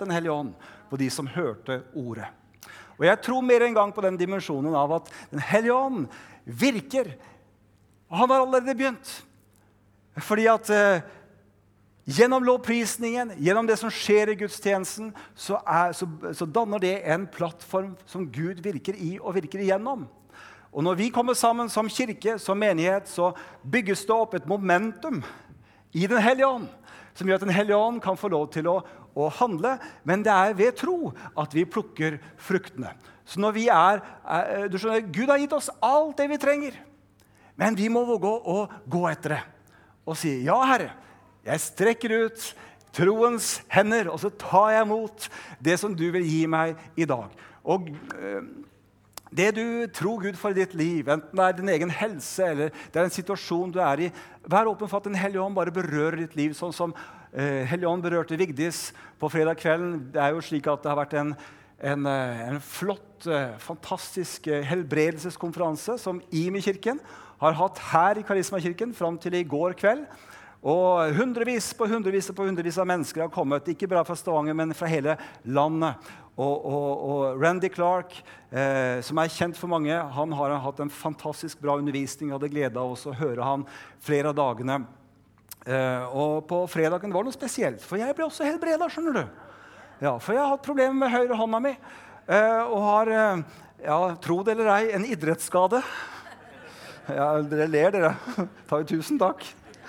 den Hellige Ånd på de som hørte ordet. Og jeg tror mer en gang på den dimensjonen av at den Hellige Ånd virker. Og han har allerede begynt. Fordi at gjennom lovprisningen, gjennom det som skjer i gudstjenesten, så danner det en plattform som Gud virker i og virker igjennom. Og når vi kommer sammen som kirke, som menighet, så bygges det opp et momentum i den Hellige Ånd, som gjør at den Hellige Ånd kan få lov til å handle, men det er ved tro at vi plukker fruktene. Så når vi du skjønner, Gud har gitt oss alt det vi trenger, men vi må våge å gå etter det, og si, ja Herre, jeg strekker ut troens hender, og så tar jeg imot det som du vil gi meg i dag. Og det du tror Gud for i ditt liv, enten det er din egen helse, eller det er en situasjon du er i, vær åpen for at den Hellige Ånd bare berører ditt liv, sånn som Hellige Ånd berørte Vigdis på fredag kvelden. Det er jo slik at det har vært en flott, fantastisk helbredelseskonferanse som IMI-kirken har hatt her i Karisma-kirken frem til i går kveld. Og hundrevis på hundrevis av mennesker har kommet, ikke bare fra Stavanger, men fra hele landet. Og Randy Clark, som er kjent for mange, han har hatt en fantastisk bra undervisning. Jeg hadde glede av å høre han flere av dagene. Og på fredagen var det noe spesielt, for jeg ble også helbredet, skjønner du. Ja, for jeg har hatt problemer med høyre hånda mi, og har, tro det eller ei, en idrettsskade. Ja, dere ler dere. Ta jo 1000 takk.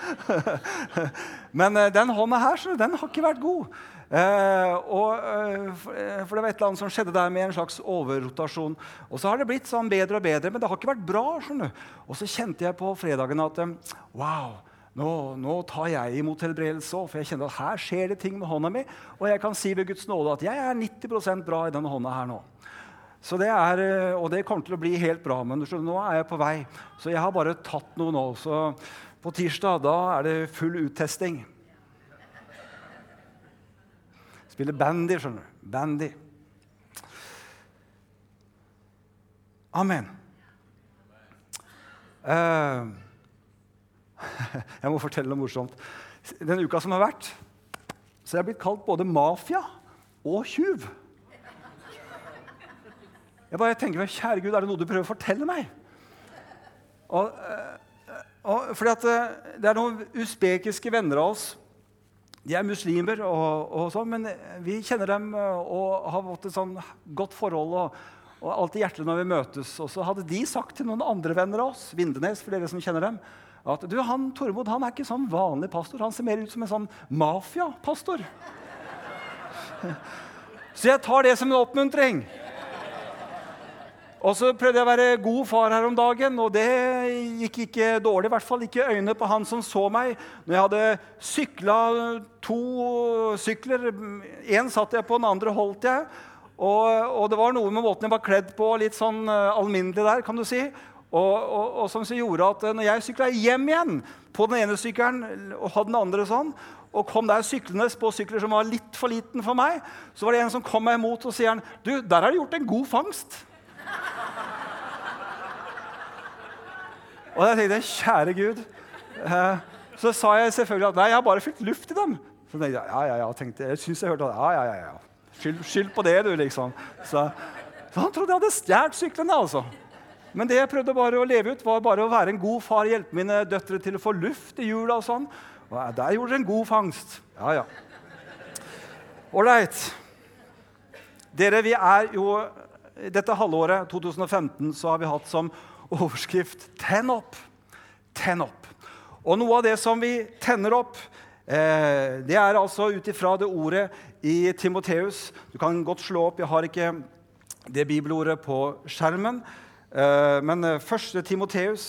Men den hånda her, så den har ikke vært god. For det var et eller annet som skjedde der med en slags overrotasjon. Og så har det blitt sånn bedre og bedre, men det har ikke vært bra, skjønner du. Og så kjente jeg på fredagen at wow, nå tar jeg imot helbredelse også, for jeg kjenner at her skjer det ting med hånda mi, og jeg kan si ved Guds nåde at jeg er 90% bra i denne hånda her nå. Så og det kommer til å bli helt bra, men nå er jeg på vei. Så jeg har bare tatt noe nå, så på tirsdag da er det full uttesting. Spiller bandy, skjønner du. Bandy. Amen. Jeg må fortelle noe morsomt. Den uka som har vært, så jeg har blitt kalt både mafia og tjuv. Jeg bare tenker, kjære Gud, er det noe du prøver å fortelle meg? Fordi at det er noen usbekiske venner av oss. De er muslimer og sånn, men vi kjenner dem og har fått et sånn godt forhold og alt i hjertet når vi møtes. Og så hadde de sagt til noen andre venner av oss, Vindenes, for dere som kjenner dem, at du, Tormod, han er ikke sånn vanlig pastor, han ser mer ut som en sånn mafia-pastor. Så jeg tar det som en oppmuntring. Og så prøvde jeg å være god far her om dagen, og det gikk ikke dårlig, i hvert fall ikke øynene på han som så meg. Når jeg hadde syklet 2 sykler, en satt jeg på, den andre holdt jeg, og det var noe med måten jeg var kledd på, litt sånn alminnelig der, kan du si, og som så gjorde at når jeg syklet hjem igjen på den ene sykkelen, og hadde den andre sånn, og kom der syklende på sykler som var litt for liten for meg, så var det en som kom meg imot og sier han, du, der har du gjort en god fangst. Og jeg tenkte, kjære Gud. Så sa jeg selvfølgelig at nei, jeg har bare fylt luft i dem. Så tenkte jeg, tenkte, jeg synes jeg hørte at ja. Skyld på det, du, liksom. Så han trodde jeg hadde stjert syklene, altså. Men det jeg prøvde bare å leve ut, var bare å være en god far, hjelpe mine døtre til å få luft i jula og sånn. Og der gjorde det en god fangst. Ja. Alright. Dere, vi er jo, dette halvåret, 2015, så har vi hatt som overskrift «Tenn opp». Tenn opp. Og noe av det som vi tenner opp, det er altså utifra det ordet i Timoteus. Du kan godt slå opp, jeg har ikke det bibelordet på skjermen, men 1. Timoteus,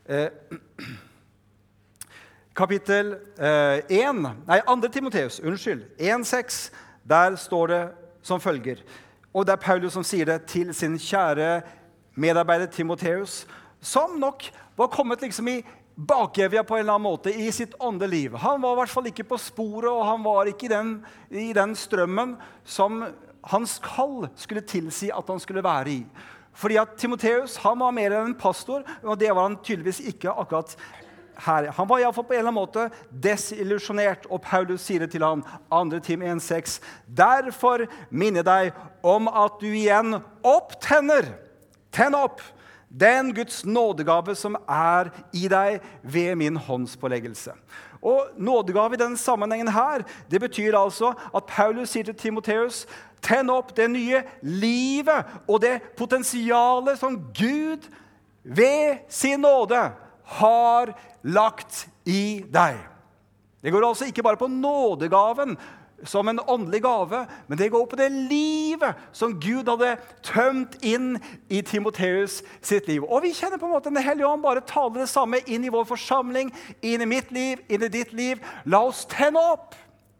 kapittel 1, nei, 2. Timoteus, 1,6, der står det som følger. Og det er Paulus som sier det til sin kjære medarbeider Timoteus, som nok var kommet liksom i bakevja på en eller annen måte i sitt åndeliv. Han var i hvert fall ikke på sporet, og han var ikke i den strømmen som hans kall skulle tilsi at han skulle være i. Fordi at Timoteus, han var mer enn en pastor, og det var han tydeligvis ikke akkurat her. Han var I hvert fall på en eller annen måte desillusjonert, og Paulus sier det til han, 2. Tim 1,6. Derfor minner deg om at du igjen tenn opp den Guds nådegave som I deg ved min håndspåleggelse. Og nådegave I den sammenhengen her, det betyr altså at Paulus sier til Timoteus, tenn opp det nye livet og det potensialet som Gud ved sin nåde har lagt I deg. Det går altså ikke bare på nådegaven som en åndelig gave, men det går på det livet som Gud hadde tømt inn I Timoteus sitt liv. Og vi kjenner på en måte Den Hellige Ånd bare taler det samme inn I vår forsamling, inn I mitt liv, inn I ditt liv. La oss tenne opp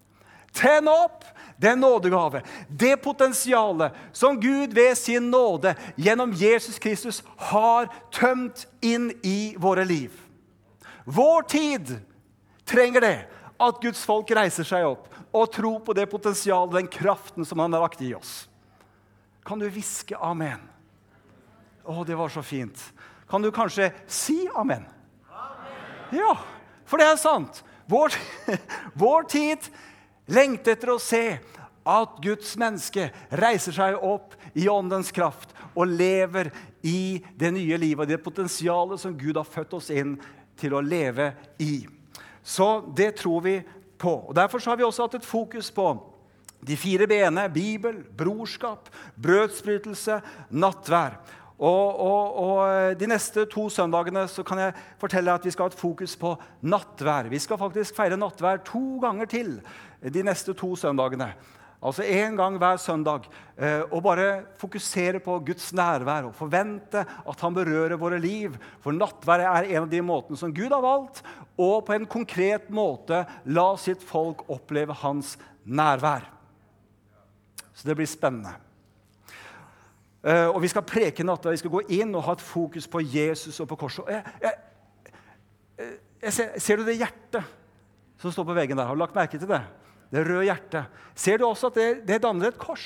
den nådegave, det potensialet som Gud ved sin nåde gjennom Jesus Kristus har tømt inn I våre liv. Vår tid trenger det at Guds folk reiser seg opp og tror på det potensialet, den kraften som han har lagt I oss. Kan du viske amen? Det var så fint. Kan du kanskje si amen? Amen. Ja, for det sant. Vår tid lengter etter å se at Guds menneske reiser seg opp I åndens kraft og lever I det nye livet, det potensialet som Gud har født oss inn til å leve I. Så det tror vi på. Og derfor så har vi også hatt et fokus på de 4 bene, Bibel, brorskap, brødsbrytelse, nattvær. Og de neste 2 søndagene så kan jeg fortelle at vi skal ha et fokus på nattvær. Vi skal faktisk feire nattvær 2 ganger til de neste 2 søndagene. Altså 1 gang hver søndag, og bare fokusere på Guds nærvær og forvente at han berører våre liv. For nattvær en av de måtene som Gud har valgt, og på en konkret måte la sitt folk oppleve hans nærvær. Så det blir spennende. Og vi skal preke nattvær, vi skal gå inn og ha et fokus på Jesus og på korset. Ser du det hjertet som står på veggen der? Har du lagt merke til det? Det røde hjertet. Ser du også at det danner et kors?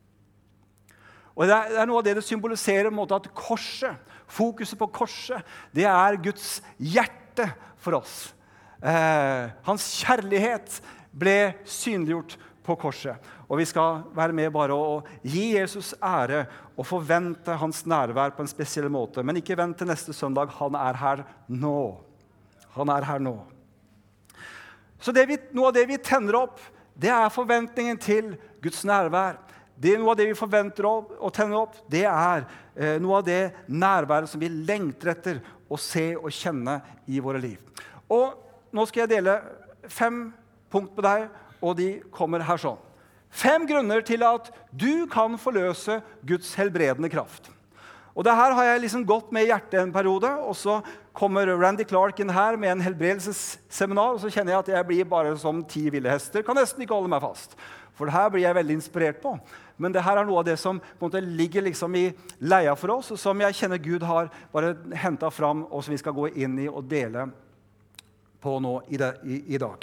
Og det noe av det symboliserer på en måte at korset, fokuset på korset, det Guds hjerte for oss. Hans kjærlighet ble synliggjort på korset. Og vi skal være med bare å gi Jesus ære og forvente hans nærvær på en spesiell måte. Men ikke vent til neste søndag, han her nå. Han her nå. Så noe av det vi tenner opp, det forventningen til Guds nærvær. Noe av det vi forventer å tenne opp, det noe av det nærværet som vi lengter etter å se og kjenne I våre liv. Og nå skal jeg dele 5 punkt med deg, og de kommer her sånn. 5 grunner til at du kan forløse Guds helbredende kraft. Og det her har jeg liksom gått med I hjertet en periode, og så kommer Randy Clark inn her med en helbredelsesseminar, og så kjenner jeg at jeg blir bare som 10 ville hester. Kan nesten ikke holde meg fast. For det her blir jeg veldig inspirert på. Men det her noe av det som på en måte ligger liksom I leia for oss, og som jeg kjenner Gud har bare hentet fram, og som vi skal gå inn I og dele på nå I dag.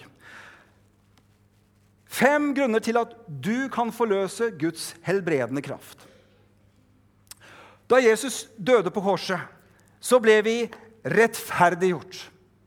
5 grunner til at du kan forløse Guds helbredende kraft. Da Jesus døde på korset, så ble vi rettferdiggjort.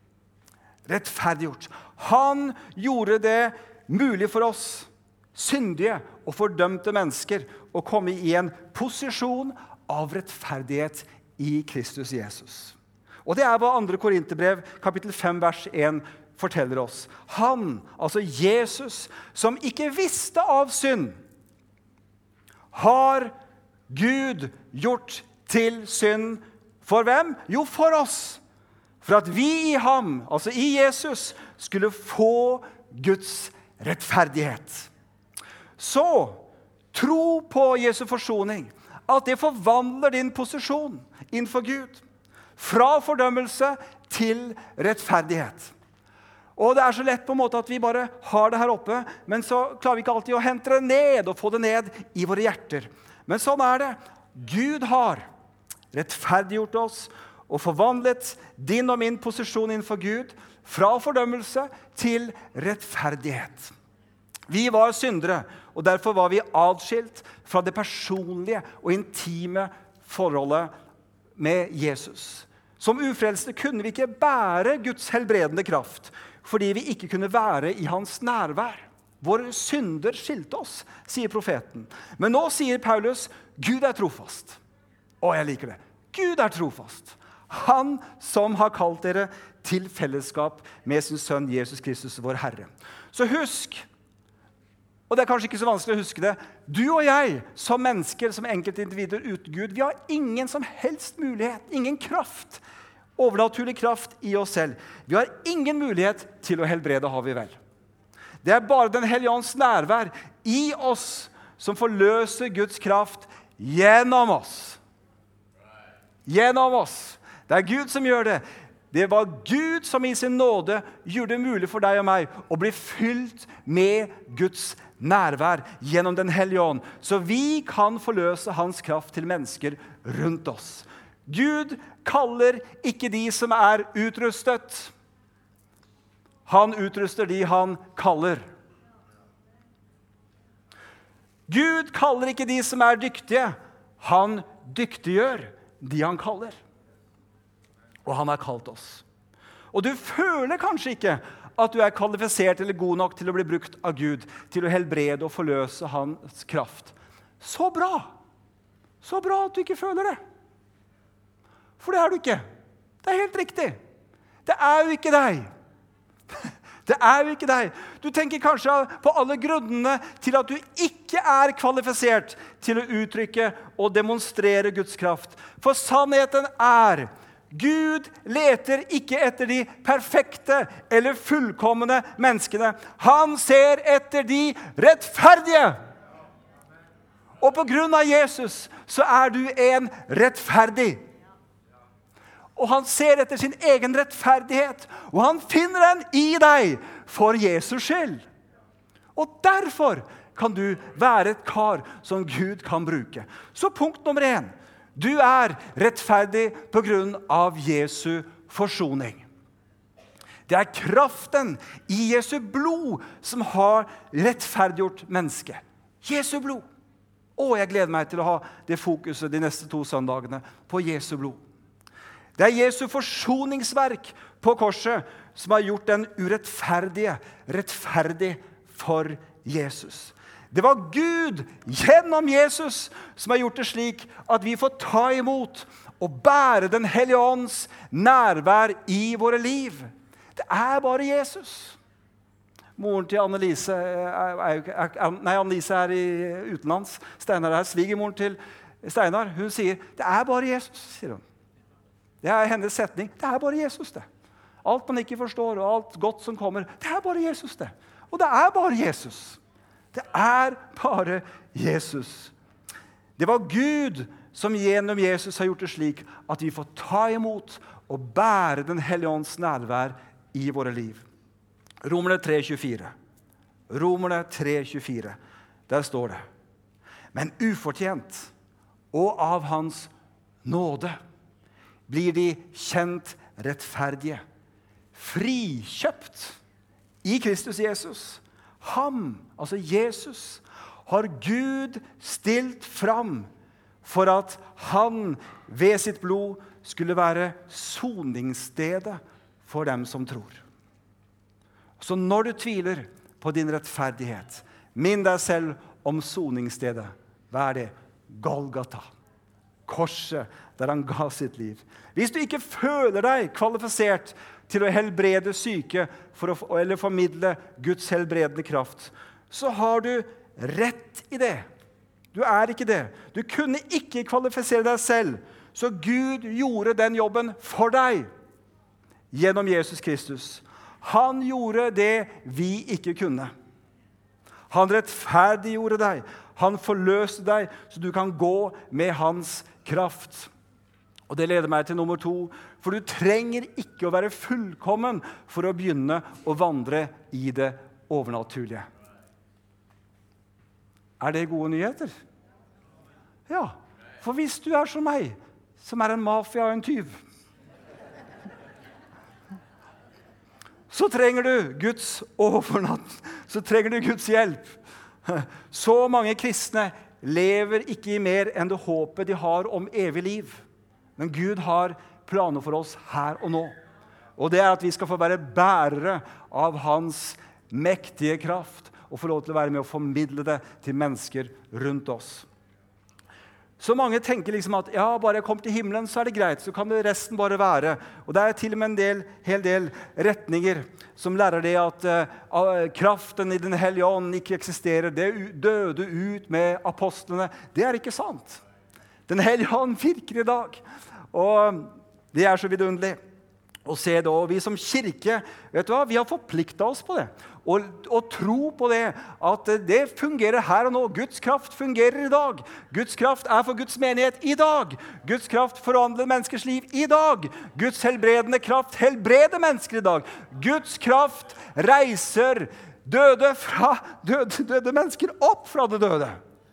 Han gjorde det mulig for oss, syndige og fordømte mennesker, å komme I en posisjon av rettferdighet I Kristus Jesus. Og det hva 2. Korinterbrev, kapittel 5, vers 1, forteller oss. Han, altså Jesus, som ikke visste av synd, har Gud gjort til synd for hvem? Jo, for oss. For at vi I ham, altså I Jesus, skulle få Guds rettferdighet. Så, tro på Jesu forsoning, at det forvandler din posisjon innenfor Gud, fra fordømmelse til rettferdighet. Og det så lett på en måte at vi bare har det her oppe, men så klarer vi ikke alltid å hente det ned og få det ned I våre hjerter. Men sånn det. Gud har rettferdiggjort oss og forvandlet din og min posisjon innenfor Gud fra fordømmelse til rettferdighet. Vi var syndere, og derfor var vi adskilt fra det personlige og intime forholdet med Jesus. Som ufrelste kunne vi ikke bære Guds helbredende kraft, fordi vi ikke kunne være i hans nærvær. Våre synder skilte oss, sier profeten. Men nå sier Paulus, Gud er trofast. Og jeg liker det. Gud er trofast. Han som har kalt dere til fellesskap med sin sønn Jesus Kristus, vår Herre. Så husk, og det er kanskje ikke så vanskelig å huske det, du og jeg som mennesker, som enkeltindivider uten Gud, vi har ingen som helst mulighet, ingen kraft, overnaturlig kraft i oss selv. Vi har ingen mulighet til å helbrede, har vi vel. Det er bare den hellige ånds nærvær i oss som forløser Guds kraft gjennom oss. Gjennom oss. Det er Gud som gjør det. Det var Gud som i sin nåde gjorde det mulig for deg og meg å bli fylt med Guds nærvær gjennom den hellige ånd, så vi kan forløse hans kraft til mennesker rundt oss. Gud kaller ikke de som er utrustet. Han utruster de han kaller. Gud kaller ikke de som er dyktige. Han dyktiggjør de han kaller. Og han har kalt oss. Og du føler kanskje ikke at du er kvalifisert eller god nok til å bli brukt av Gud, til å helbrede og forløse hans kraft. Så bra! Så bra at du ikke føler det. For det er du ikke. Det er helt riktig. Det er jo ikke deg. Det er jo ikke deg. Du tenker kanskje på alle grunnene til at du ikke er kvalifisert til å uttrykke og demonstrere Guds kraft. For sannheten er, Gud leter ikke etter de perfekte eller fullkomne menneskene. Han ser etter de rettferdige. Og på grunn av Jesus så er du en rettferdig. Og han ser etter sin egen rettferdighet, og han finner den i deg for Jesus skyld. Og derfor kan du være et kar som Gud kan bruke. Så punkt nummer 1. Du er rettferdig på grunn av Jesu forsoning. Det er kraften i Jesu blod som har rettferdiggjort mennesket. Jesu blod. Og jeg gleder meg til å ha det fokuset de neste 2 søndagene på Jesu blod. Det er Jesu forsoningsverk på korset som har gjort den urettferdige rettferdig for Jesus. Det var Gud gjennom Jesus som har gjort det slik at vi får ta imot og bære den hellige ånds nærvær i våre liv. Det er bare Jesus. Moren til Annelise Annelise er i utenlands. Steinar er svigermoren til Steinar. Hun sier, det er bare Jesus, sier hun. Det er hennes setning. Det er bare Jesus, det. Alt man ikke forstår, og alt godt som kommer, det er bare Jesus, det. Og det er bare Jesus. Det er bare Jesus. Det var Gud som gjennom Jesus har gjort det slik at vi får ta imot og bære den hellige ånds nærvær i våre liv. Romerne 3,24. Romerne 3,24. Der står det. Men ufortjent og av hans nåde blir de kjent rettferdige, frikjøpt i Kristus Jesus. Ham, altså Jesus, har Gud stilt fram for at han ved sitt blod skulle være soningsstedet for dem som tror. Så når du tviler på din rettferdighet, minn deg selv om soningsstedet. Hva er det? Golgata. Korset der han ga sitt liv. Hvis du ikke føler deg kvalifisert til å helbrede syke eller formidle Guds helbredende kraft, så har du rett i det. Du er ikke det. Du kunne ikke kvalifisere deg selv, så Gud gjorde den jobben for deg gjennom Jesus Kristus. Han gjorde det vi ikke kunne. Han rettferdiggjorde deg. Han forløste deg, så du kan gå med hans kraft. Og det leder meg til nummer 2, for du trenger ikke å være fullkommen for å begynne å vandre i det overnaturlige. Er det gode nyheter? Ja, for hvis du er som meg, som er en mafia og en tyv, så trenger du Guds så trenger du Guds hjelp. Så mange kristne lever ikke i mer enn det håpet de har om evig liv. Men Gud har planer for oss her og nå. Og det at vi skal få være bærere av hans mektige kraft, og få lov til å være med å formidle det til mennesker rundt oss. Så mange tenker liksom at ja, bare jeg kommer til himmelen, så det greit, så kan det resten bare være. Og det til og med en hel del retninger som lærer det at kraften i den hellige ånd ikke eksisterer. Det døde ut med apostlene. Det ikke sant. Den hellige ånd virker i dag. Og det så vidunderlig å se det. Og vi som kirke, vet du hva, vi har forpliktet oss på det. Og tro på det, at det fungerer her og nå. Guds kraft fungerer i dag. Guds kraft for Guds menighet i dag. Guds kraft forandrer menneskers liv i dag. Guds helbredende kraft helbreder mennesker i dag. Guds kraft reiser døde mennesker opp fra det døde.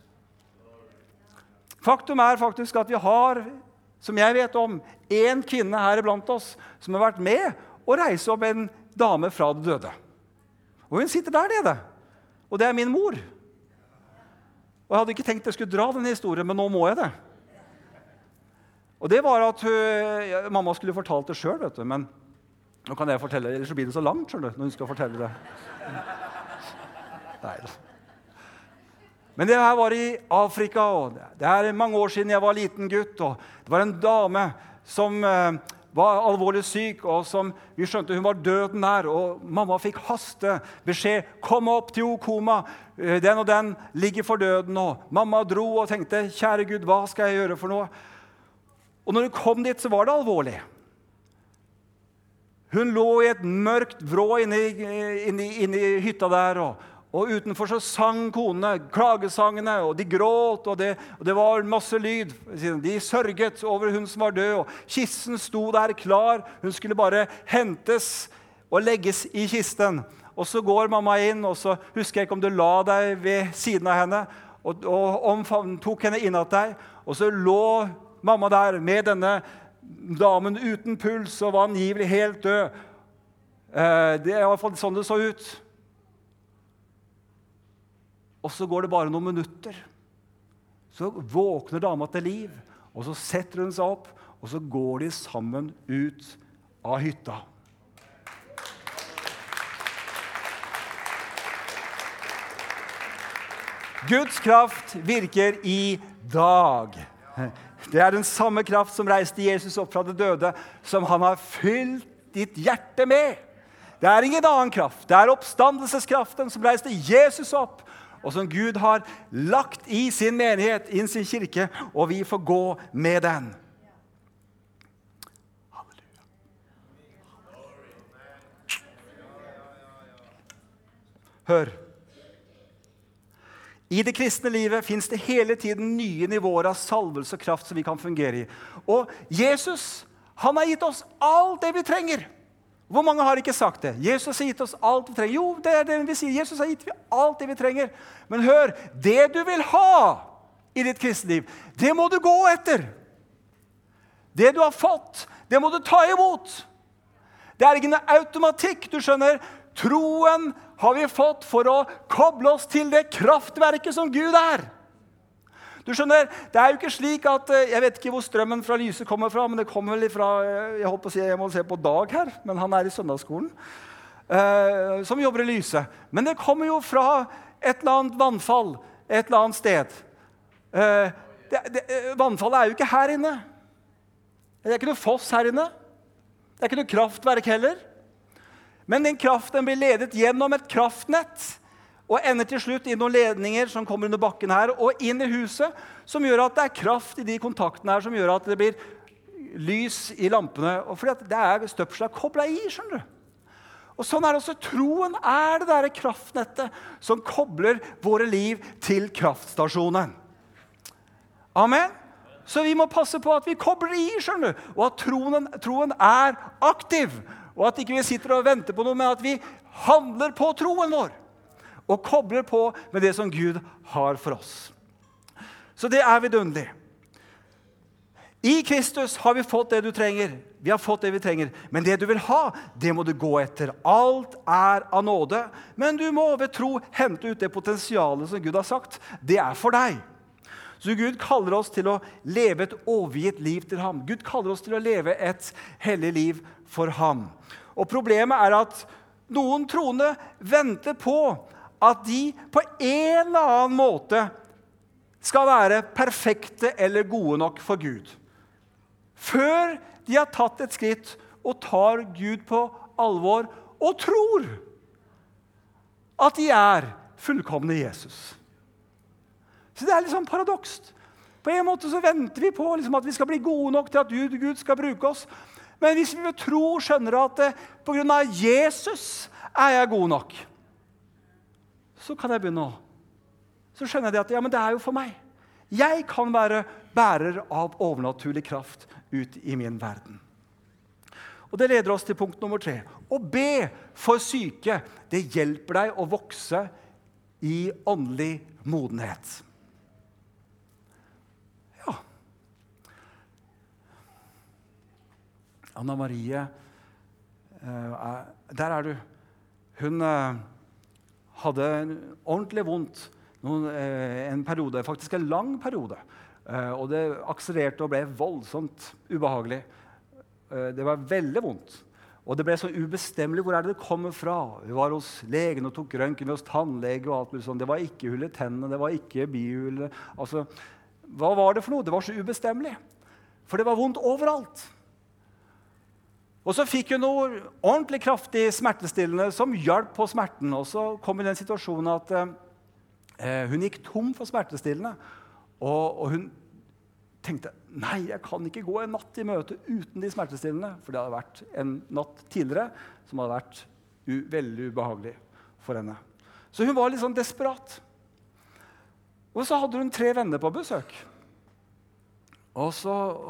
Faktum faktisk at vi har, som jeg vet om, en kvinne her blant oss som har vært med å reise opp en dame fra det døde. Og hun sitter der nede, og det min mor. Og jeg hadde ikke tenkt jeg skulle dra denne historien, men nå må jeg det. Og det var at mamma skulle fortalt det selv, vet du, men nå kan jeg fortelle, ellers så blir det så langt, skjønner du, når hun skal fortelle det. Nei. Men det her var i Afrika, og det mange år siden jeg var liten gutt, og det var en dame som var alvorlig syk, og som vi skjønte hun var døden nær, og mamma fikk haste beskjed, kom opp til Okoma, den og den ligger for døden, og mamma dro og tenkte, kjære Gud, hva skal jeg gjøre for noe? Og når hun kom dit, så var det alvorlig. Hun lå i et mørkt vrå inne i hytta der, og utenfor så sang konene, klagesangene, og de gråt, og det var masse lyd. De sørget over hun som var død, og kisten sto der klar. Hun skulle bare hentes og legges i kisten. Og så går mamma inn, og så husker jeg ikke om du la deg ved siden av henne, og tok henne inn at deg, og så lå mamma der med denne damen uten puls, og var angivelig helt død. Det i hvert fall sånn det så ut. Og så går det bare noen minutter. Så våkner dama til liv, og så setter hun seg opp, og så går de sammen ut av hytta. Guds kraft virker i dag. Det den samme kraft som reiste Jesus opp fra det døde, som han har fylt ditt hjerte med. Det ingen annen kraft. Det oppstandelseskraften som reiste Jesus opp, og som Gud har lagt i sin menighet, i sin kirke, og vi får gå med den. Halleluja. Hør. I det kristne livet finnes det hele tiden nye nivåer av salvelse og kraft som vi kan fungere i. Og Jesus, han har gitt oss alt det vi trenger. Hvor mange har ikke sagt det? Jesus har gitt oss alt vi trenger. Jo, det det vi sier. Jesus har gitt alt det vi trenger. Men hør, det du vil ha i ditt kristne liv, det må du gå etter. Det du har fått, det må du ta imot. Det ingen automatikk, du skjønner. Troen har vi fått for å koble oss til det kraftverket som Gud Du skjønner, det jo ikke slik at, jeg vet ikke hvor strømmen fra lyset kommer fra, men det kommer vel fra, jeg holdt på å si, jeg må se på Dag her, men han i søndagsskolen, som jobber i lyset. Men det kommer jo fra et eller annet vannfall, et eller annet sted. Vannfallet jo ikke her inne. Det ikke noe foss her inne. Det ikke noe kraftverk heller. Men den kraften blir ledet gjennom et kraftnett, og ender til slutt i noen ledninger som kommer under bakken her, og inn i huset, som gjør at det kraft i de kontaktene her, som gjør at det blir lys i lampene, og fordi det støpsler koblet i, skjønner du. Og sånn det også. Troen det der kraftnettet som kobler våre liv til kraftstasjonen. Amen. Så vi må passe på at vi kobler i, skjønner du, og at troen aktiv, og at ikke vi sitter og venter på noe, men at vi handler på troen vår, og kobler på med det som Gud har for oss. Så det vidunderlig. I Kristus har vi fått det du trenger. Vi har fått det vi trenger. Men det du vil ha, det må du gå etter. Alt av nåde, men du må ved tro hente ut det potensialet som Gud har sagt. Det for deg. Så Gud kaller oss til å leve et overgitt liv til ham. Gud kaller oss til å leve et hellig liv for ham. Og problemet er at noen troende venter på at de på en eller annen måte skal være perfekte eller gode nok for Gud. Før de har tatt et skritt og tar Gud på alvor og tror at de er fullkomne Jesus. Så det er litt sånn paradokst. På en måte så venter vi på liksom, at vi skal bli gode nok til at Gud skal bruke oss. Men hvis vi vil tro og skjønner at på grunn av Jesus er jeg god nok, så kan jeg begynne å. Så skjønner jeg at ja, men det er jo for meg. Jeg kan være bærer av overnaturlig kraft ut i min verden. Og det leder oss til punkt nummer 3. Å be for syke, det hjelper deg å vokse i åndelig modenhet. Ja. Anna Marie, der er du. Hun hadde ordentlig vondt en periode, faktisk en lang periode. Og det akselererte og ble voldsomt ubehagelig. Det var veldig vondt. Og det ble så ubestemmelig hvor er det kommer fra. Vi var hos legen og tok røntgen hos tannlege og alt mulig sånt. Det var ikke hull i tennene, det var ikke bihull. Altså, hva var det for noe? Det var så ubestemmelig. For det var vondt overalt. Og så fikk hun noe ordentlig kraftig smertestillende som hjalp på smerten. Og så kom i den situasjonen at hun gikk tom for smertestillende. Og hun tenkte, nei, jeg kan ikke gå en natt i møte uten de smertestillende. For det hadde vært en natt tidligere som hadde vært veldig ubehagelig for henne. Så hun var litt sånn desperat. Og så hadde hun 3 venner på besøk. Og så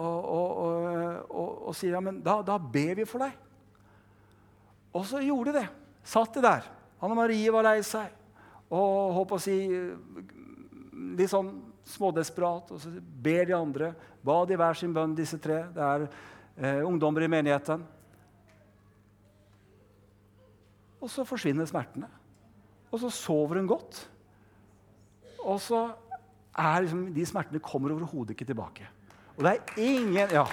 sier han, men da ber vi for deg. Og så gjorde de det. Satt de der. Anna Marie var lei seg. Og håper å si litt sånn smådesperat. Og så ber de andre. Ba de hver sin bønn, disse 3. Det er ungdommer i menigheten. Og så forsvinner smertene. Og så sover hun godt. Og så er liksom, de smertene kommer overhodet ikke tilbake. Og det er ingen, ja.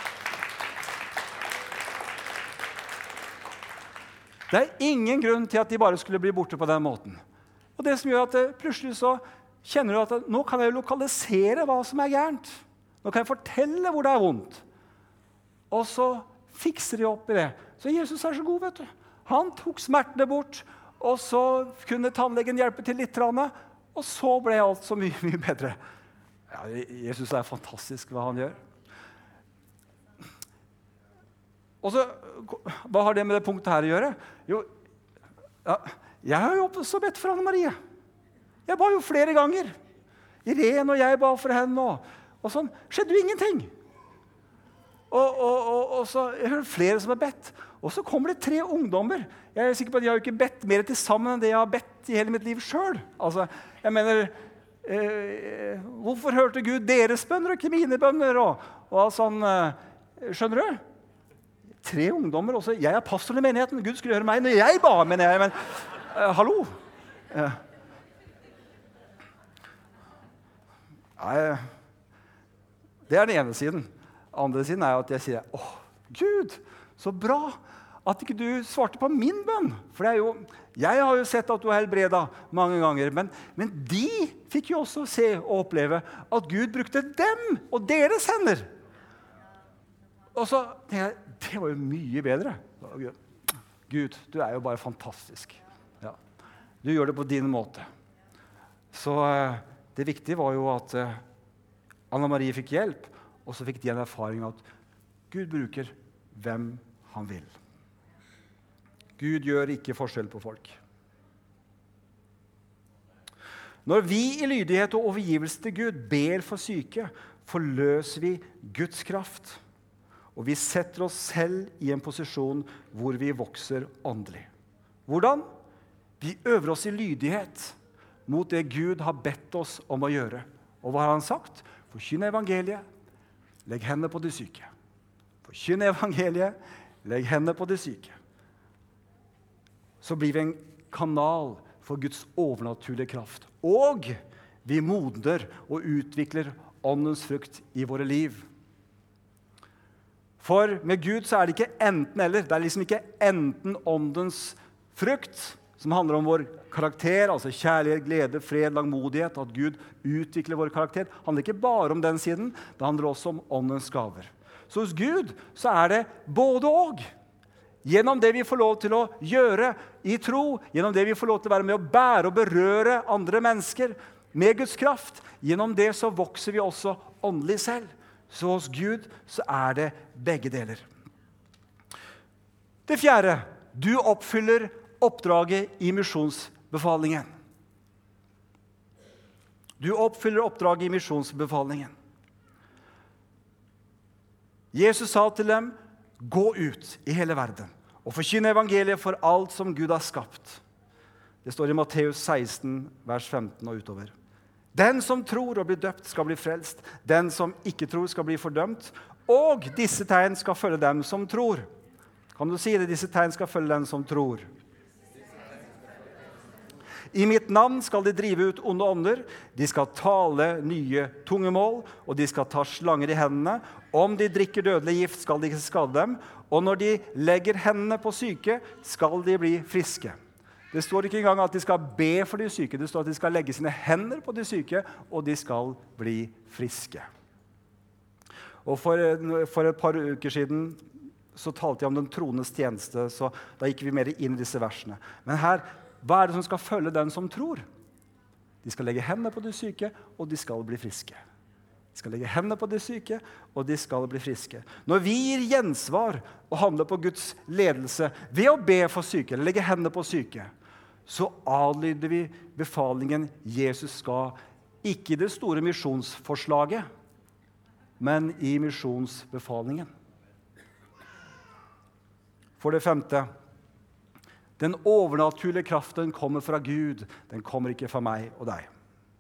Det er ingen grunn til at de bare skulle bli borte på den måten. Og det som gjør at plutselig så kjenner du at nå kan jeg lokalisere hva som er gærent. Nå kan jeg fortelle hvor det er vondt. Og så fikser de opp i det. Så Jesus er så god, vet du. Han tok smertene bort, og så kunne tannlegen hjelpe til litt, og så ble alt så mye, mye bedre. Ja, Jesus er fantastisk hva han gjør. Og så, hva har det med det punktet her å gjøre? Jo, ja, jeg har jo også bedt for Anna Marie. Jeg ba jo flere ganger. Irene og jeg ba for henne, og sånn. Skjedde jo ingenting. Og så jeg hører flere som har bedt. Og så kommer det 3 ungdommer. Jeg er sikker på at de har jo ikke bedt mer til sammen enn det jeg har bedt i hele mitt liv selv. Altså, jeg mener... hvorfor hørte Gud deres bønner og ikke mine bønner? Og sånn, skjønner du? 3 ungdommer også. Jeg er pastoren i menigheten. Gud skulle høre meg når jeg ba, mener jeg. Men hallo? Nei, det er den ene siden. Andre siden er at jeg sier, Gud, så bra at ikke du svarte på min bønn. For det er jo... Jeg har jo sett at du har helbredet mange ganger, men de fikk jo også se og oppleve at Gud brukte dem og deres hender. Og så tenkte jeg, det var jo mye bedre. Gud, du er jo bare fantastisk. Ja. Du gjør det på din måte. Så det viktige var jo at Anna Marie fikk hjelp, og så fikk de en erfaring at Gud bruker hvem han vil. Gud gjør ikke forskjell på folk. Når vi i lydighet og overgivelse til Gud ber for syke, forløser vi Guds kraft, og vi setter oss selv i en posisjon hvor vi vokser åndelig. Hvordan? Vi øver oss i lydighet mot det Gud har bedt oss om å gjøre. Og hva har han sagt? Forkynn evangeliet, legg hendene på de syke. Forkynn evangeliet, legg hendene på de syke. Så blir vi en kanal for Guds overnaturlige kraft. Og vi modner og utvikler åndens frukt i våre liv. For med Gud så er det ikke enten eller. Det er liksom ikke enten åndens frukt, som handler om vår karakter, altså kjærlighet, glede, fred, langmodighet, at Gud utvikler vår karakter. Det handler ikke bare om den siden, det handler også om åndens gaver. Så hos Gud så er det både og. Gjennom det vi får lov til å gjøre i tro, gjennom det vi får lov til å være med å bære og berøre andre mennesker med Guds kraft, gjennom det så vokser vi også åndelig selv. Så hos Gud så er det begge deler. Det fjerde, du oppfyller oppdraget i misjonsbefalingen. Du oppfyller oppdraget i misjonsbefalingen. Jesus sa til dem, gå ut i hele verden og forkynne evangeliet for alt som Gud har skapt. Det står i Matteus 16, vers 15 og utover. Den som tror og blir døpt skal bli frelst. Den som ikke tror skal bli fordømt. Og disse tegn skal følge dem som tror. Kan du si det? Disse tegn skal følge dem som tror. I mitt navn skal de drive ut onde ånder, de skal tale nye tungemål, og de skal ta slanger i hendene. Om de drikker dødelig gift, skal de ikke skade dem, og når de legger hendene på syke, skal de bli friske. Det står ikke engang at de skal be for de syke, det står at de skal legge sine hender på de syke, og de skal bli friske. Og for et par uker siden så talte jeg om den troendes tjeneste, så da gikk vi mer inn i disse versene. Men her, hva er det som skal følge den som tror? De skal legge hendene på de syke, og de skal bli friske. De skal legge hendene på de syke, og de skal bli friske. Når vi gir gjensvar og handler på Guds ledelse ved å be for syke, eller legge hendene på syke, så adlyder vi befalingen Jesus skal, ikke i det store misjonsforslaget, men i misjonsbefalingen. For det femte, den overnaturlige kraften kommer fra Gud, den kommer ikke fra meg og deg.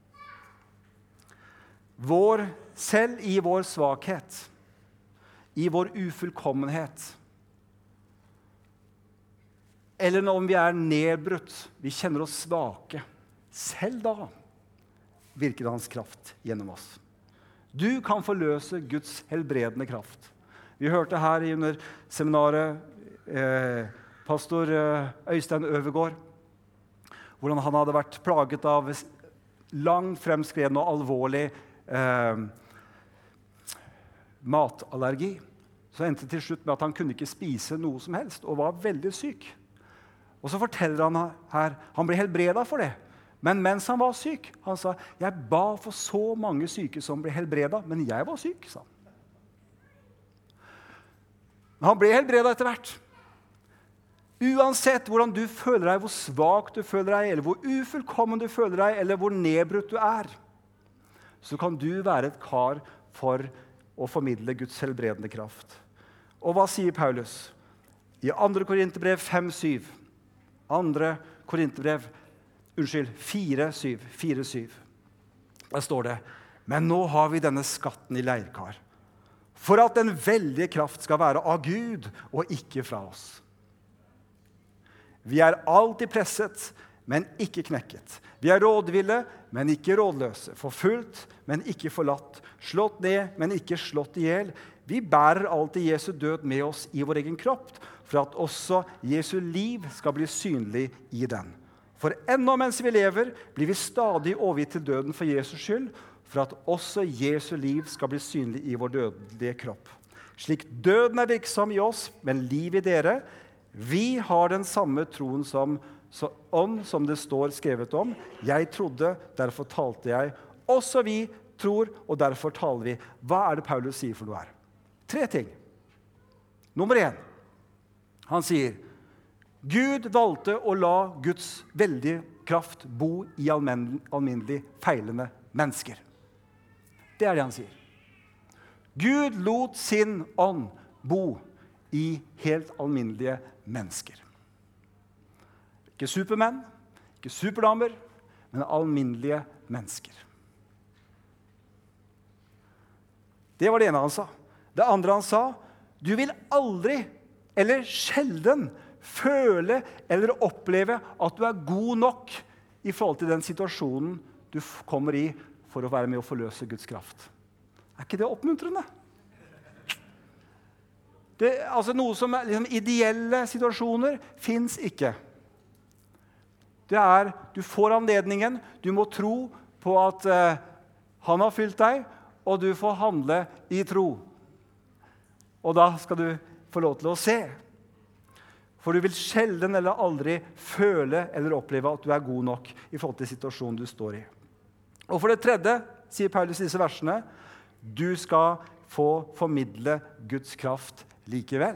Selv i vår svakhet, i vår ufullkommenhet, eller når vi er nedbrutt, vi kjenner oss svake, selv da virker hans kraft gjennom oss. Du kan forløse Guds helbredende kraft. Vi hørte her under seminaret pastor Øystein Øvergaard, hvordan han hadde vært plaget av langt fremskreden og alvorlig matallergi. Så endte det til slutt med at han kunne ikke spise noe som helst, og var veldig syk. Og så forteller han her, han ble helbredet for det. Men mens han var syk, han sa, jeg ba for så mange syke som ble helbredet, men jeg var syk, sa han. Men han ble helbredet etter hvert. Uansett hvordan du føler deg, hvor svak du føler deg, eller hvor ufullkommen du føler deg, eller hvor nedbrutt du er, så kan du være et kar for å formidle Guds helbredende kraft. Og hva sier Paulus? I 2. Korinterbrev 5:7. 2. Korinterbrev, 4:7. Der står det, men nå har vi denne skatten i leirkar, for at den veldige kraft skal være av Gud og ikke fra oss. Vi er alltid presset, men ikke knekket. Vi er rådville, men ikke rådløse. Forfulgt, men ikke forlatt. Slått ned, men ikke slått ihjel. Vi bærer alltid Jesu død med oss i vår egen kropp, for at også Jesu liv skal bli synlig i den. For ennå mens vi lever, blir vi stadig overgitt til døden for Jesus skyld, for at også Jesu liv skal bli synlig i vår dødelige kropp. Slik døden er virksom i oss, men liv i dere. Vi har den samme troen som det står skrevet om. Jeg trodde, derfor talte jeg. Også vi tror, og derfor taler vi. Hva er det Paulus sier for noe her? 3 ting. Nummer 1. Han sier, Gud valgte å la Guds veldige kraft bo i alminnelig feilende mennesker. Det er det han sier. Gud lot sin ånd bo i helt alminnelige mennesker. Ikke supermenn, ikke superdamer, men alminnelige mennesker. Det var det ene han sa. Det andre han sa, du vil aldri eller sjelden føle eller oppleve at du er god nok i forhold til den situasjonen du kommer i for å være med å forløse Guds kraft. Er ikke det oppmuntrende? Altså noe som er liksom, ideelle situasjoner finnes ikke. Du får anledningen, du må tro på at han har fylt deg, og du får handle i tro. Og da skal du få lov til å se. For du vil sjelden eller aldri føle eller oppleve at du er god nok i forhold til situasjonen du står i. Og for det tredje, sier Paulus i disse versene, du skal få formidle Guds kraft likevel.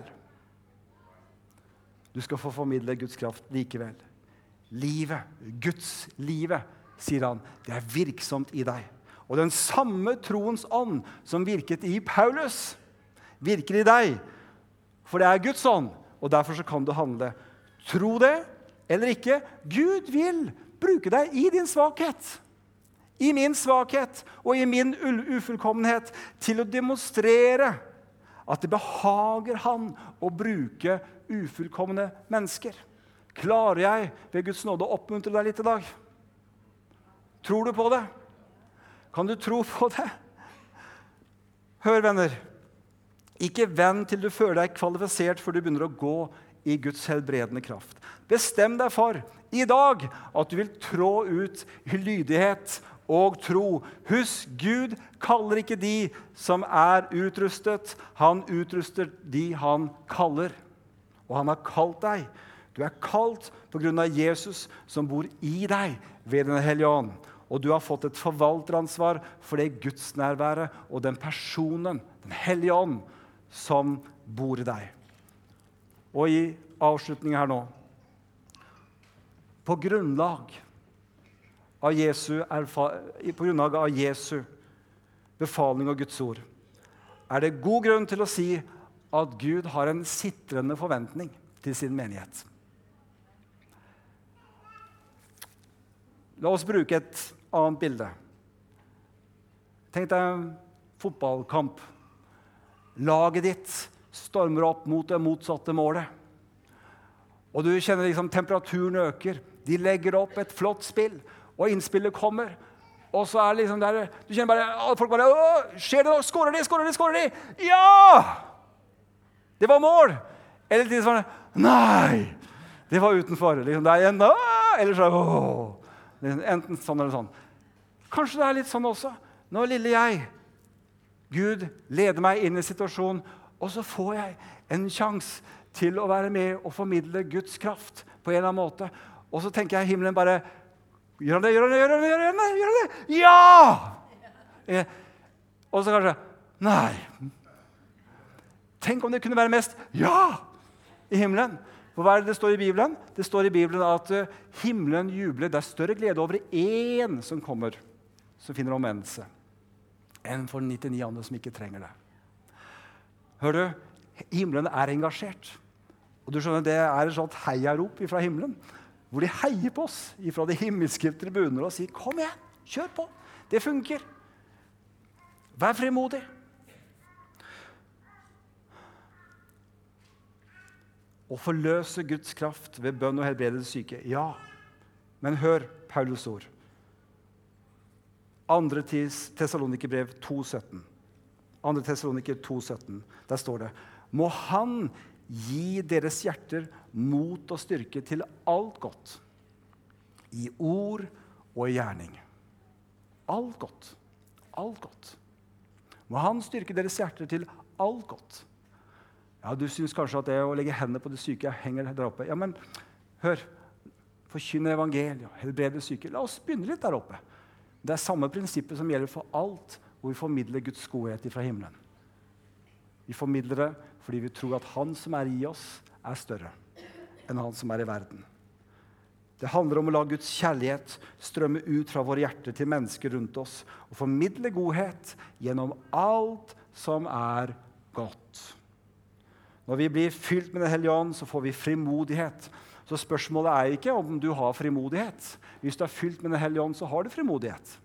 Du skal få formidle Guds kraft likevel. Livet, Guds livet, sier han, det er virksomt i deg. Og den samme troens ånd som virket i Paulus, virker i deg. For det er Guds ånd, og derfor så kan du handle. Tro det eller ikke. Gud vil bruke deg i din svakhet. I min svakhet og i min ufullkommenhet til å demonstrere at det behager han å bruke ufullkomne mennesker. Klarer jeg ved Guds nåde å oppmuntre deg litt i dag? Tror du på det? Kan du tro på det? Hør, venner. Ikke vent til du føler deg kvalifisert før du begynner å gå i Guds helbredende kraft. Bestem deg for i dag at du vil trå ut i lydighet og tro. Husk, Gud kaller ikke de som er utrustet. Han utruster de han kaller. Og han har kalt deg. Du er kalt på grunn av Jesus som bor i deg ved Den hellige ånd. Og du har fått et forvalteransvar for det gudsnærværet og den personen, Den hellige ånd, som bor i deg. Og i avslutningen her nå, på grunnlag av Jesu befaling og Guds ord, er det god grunn til å si at Gud har en sitrende forventning til sin menighet. La oss bruke et annet bilde. Tenk deg en fotballkamp. Laget ditt stormer opp mot det motsatte målet. Og du kjenner liksom temperaturen øker. De legger opp et flott spill, og innspillet kommer. Og så er det liksom der, du kjenner bare, folk bare, skjer det nå? Skårer de? Ja! Det var mål! Eller de sånn, nei! Det var utenfor. Liksom, det er en, eller så, enten sånn eller sånn. Kanskje det er litt sånn også. Nå lille jeg, Gud leder meg inn i situasjonen, og så får jeg en sjanse til å være med og formidle Guds kraft på en eller annen måte. Og så tenker jeg himmelen bare, gjør han det? Ja! Og så kanskje, nei. Tenk om det kunne være mest ja i himmelen. For hva er det står i Bibelen? Det står i Bibelen at himmelen jubler. Det er større glede over en som kommer, som finner omvendelse, enn for 99 andre som ikke trenger det. Hør du, himmelen er engasjert. Og du skjønner, det er et sånt heiarop fra himmelen, hvor de heier på oss fra de himmelske tribuner og sier, kom igjen, kjør på, det funker. Vær frimodig. Å forløse Guds kraft ved bønn og helbredelse syke, ja. Men hør Paulus ord. 2. Tessalonikerbrev 2,17. 2. Tessaloniker 2,17. Der står det, må han gi deres hjerter mot og styrke til alt godt, i ord og i gjerning. Alt godt. Alt godt. Må han styrke deres hjerter til alt godt. Ja, du synes kanskje at det å legge hendene på de syke henger der oppe. Ja, men hør, forkynne evangeliet, helbrede syke. La oss begynne litt der oppe. Det er samme prinsippet som gjelder for alt, hvor vi formidler Guds godhet fra himmelen. Vi formidler det fordi vi tror at han som er i oss er større enn han som er i verden. Det handler om å la Guds kjærlighet strømme ut fra våre hjerter til mennesker rundt oss og formidle godhet gjennom alt som er godt. Når vi blir fylt med Den hellige ånd, så får vi frimodighet. Så spørsmålet er ikke om du har frimodighet. Hvis du er fylt med Den hellige ånd, så har du frimodighet.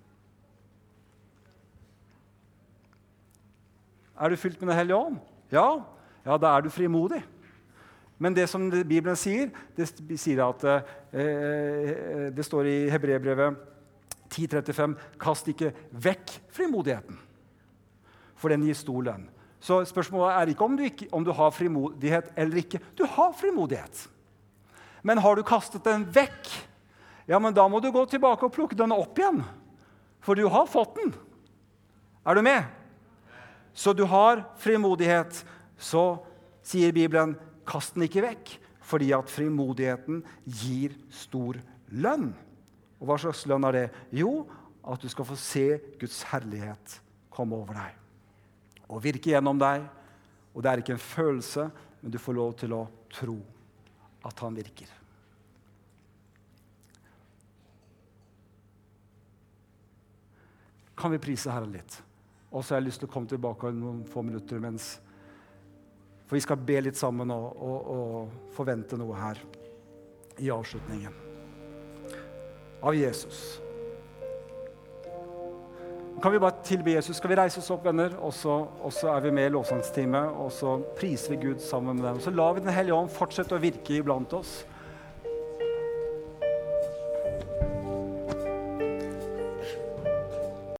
Er du fylt med Den hellige ånd? Ja, da er du frimodig. Men det som Bibelen sier, det sier at det står i Hebreerbrevet 10:35, kast ikke vekk frimodigheten, for den gir stor lønn. Så spørsmålet er ikke om du har frimodighet eller ikke. Du har frimodighet. Men har du kastet den vekk, ja, men da må du gå tilbake og plukke den opp igjen, for du har fått den. Er du med? Så du har frimodighet, så sier Bibelen, kast den ikke vekk, fordi at frimodigheten gir stor lønn. Og hva slags lønn er det? Jo, at du skal få se Guds herlighet komme over deg og virke gjennom deg. Og det er ikke en følelse, men du får lov til å tro at han virker. Kan vi prise Herren litt? Og så har jeg lyst til å komme tilbake om noen få minutter, for vi skal be litt sammen og forvente noe her i avslutningen. Av Jesus. Kan vi bare tilbe Jesus? Skal vi reise oss opp, venner? Og så er vi med i lovsangstime, og så priser vi Gud sammen med dem. Så lar vi Den hellige ånd fortsette å virke iblant oss.